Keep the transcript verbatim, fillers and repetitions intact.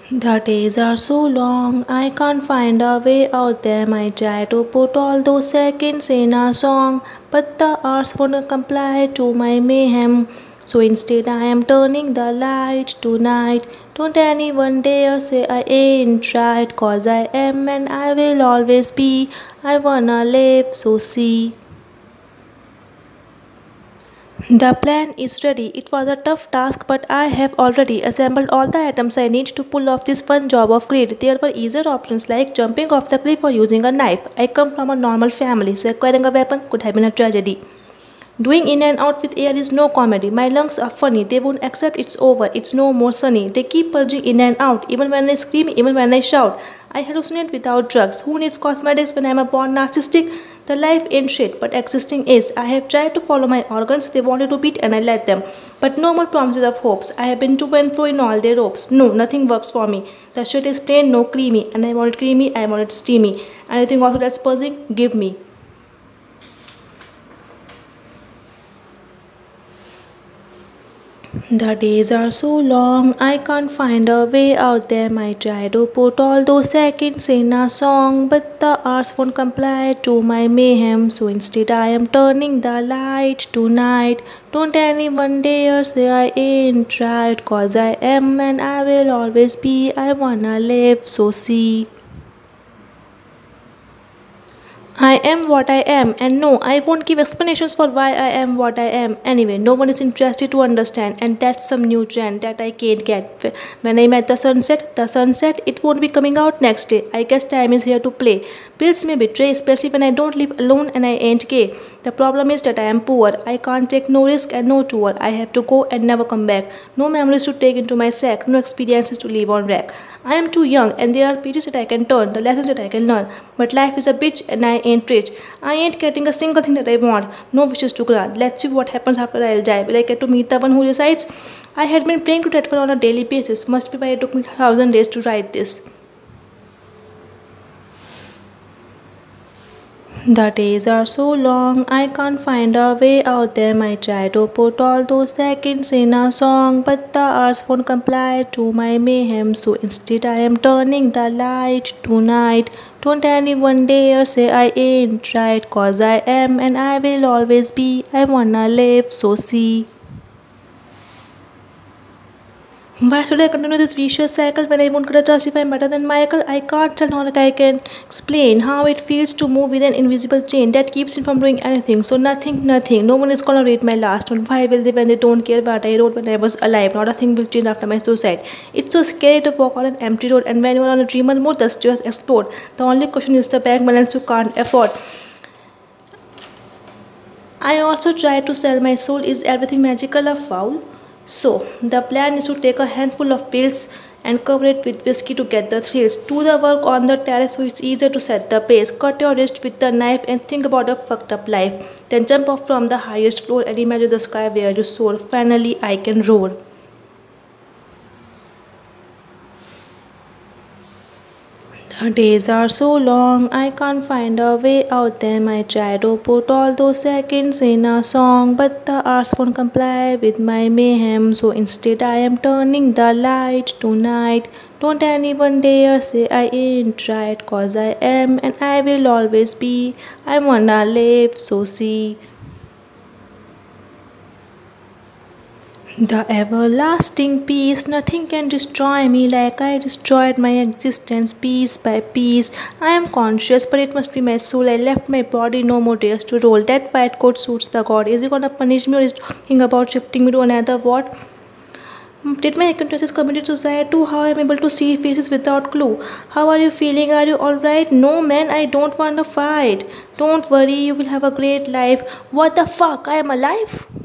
The days are so long, I can't find a way out them. I try to put all those seconds in a song, but the hours won't comply to my mayhem. So instead, I am turning the light tonight. Don't anyone dare say I ain't tried, cause I am and I will always be. I wanna live, so see. The plan is ready. It was a tough task, but I have already assembled all the items I need to pull off this fun job of greed. There were easier options like jumping off the cliff or using a knife. I come from a normal family, so acquiring a weapon could have been a tragedy. Doing in and out with air is no comedy. My lungs are funny. They won't accept it's over. It's no more sunny. They keep purging in and out, even when I scream, even when I shout. I hallucinate without drugs. Who needs cosmetics when I'm a born narcissistic? The life ain't shit, but existing is. I have tried to follow my organs. They wanted to beat and I let them. But no more promises of hopes. I have been to and fro in all their ropes. No, nothing works for me. The shit is plain, no creamy. And I want it creamy, I want it steamy. Anything also that's buzzing, give me. The days are so long, I can't find a way out them. I try to put all those seconds in a song, but the hours won't comply to my mayhem. So instead, I am turning the light tonight. Don't anyone dare say I ain't tried, cause I am and I will always be. I wanna live, so see. I am what I am, and no, I won't give explanations for why I am what I am. Anyway, no one is interested to understand, and that's some new trend that I can't get. When I met the sunset, the sunset, it won't be coming out next day. I guess time is here to play. Bills may betray, especially when I don't live alone and I ain't gay. The problem is that I am poor. I can't take no risk and no tour. I have to go and never come back. No memories to take into my sack, no experiences to leave on rack. I am too young, and there are pages that I can turn, the lessons that I can learn. But life is a bitch, and I ain't rich. I ain't getting a single thing that I want. No wishes to grant. Let's see what happens after I'll die. Will I get to meet the one who resides? I had been praying to that one on a daily basis. Must be why it took me a thousand days to write this. The days are so long, I can't find a way out them. I try to put all those seconds in a song, but the hours won't comply to my mayhem. So instead, I am turning the light tonight. Don't anyone dare say I ain't tried, cause I am and I will always be. I wanna live, so see. Why should I continue this vicious cycle when I won't get a chance if I'm better than Michael? I can't tell how like I can explain how it feels to move with an invisible chain that keeps me from doing anything. So nothing, nothing. No one is gonna read my last one. Why will they when they don't care what I wrote when I was alive? Not a thing will change after my suicide. It's so scary to walk on an empty road, and when you're on a dreamer mode, the stress explode. The only question is the bank balance you can't afford. I also try to sell my soul. Is everything magical or foul? So, the plan is to take a handful of pills and cover it with whiskey to get the thrills. Do the work on the terrace so it's easier to set the pace. Cut your wrist with the knife and think about a fucked up life. Then jump off from the highest floor and imagine the sky where you soar. Finally, I can roar. The days are so long, I can't find a way out them. I try to put all those seconds in a song, but the hours won't comply with my mayhem. So instead, I am turning the light tonight. Don't anyone dare say I ain't tried, cause I am and I will always be. I wanna live, so see. The everlasting peace, nothing can destroy me like I destroyed my existence piece by piece. I am conscious, but it must be my soul. I left my body, no more days to roll. That white coat suits the god. Is he gonna punish me or is he talking about shifting me to another ward? Did my acquaintances committed suicide too? How am I able to see faces without clue? How are you feeling? Are you alright? No man, I don't want to fight. Don't worry, you will have a great life. What the fuck? I am alive?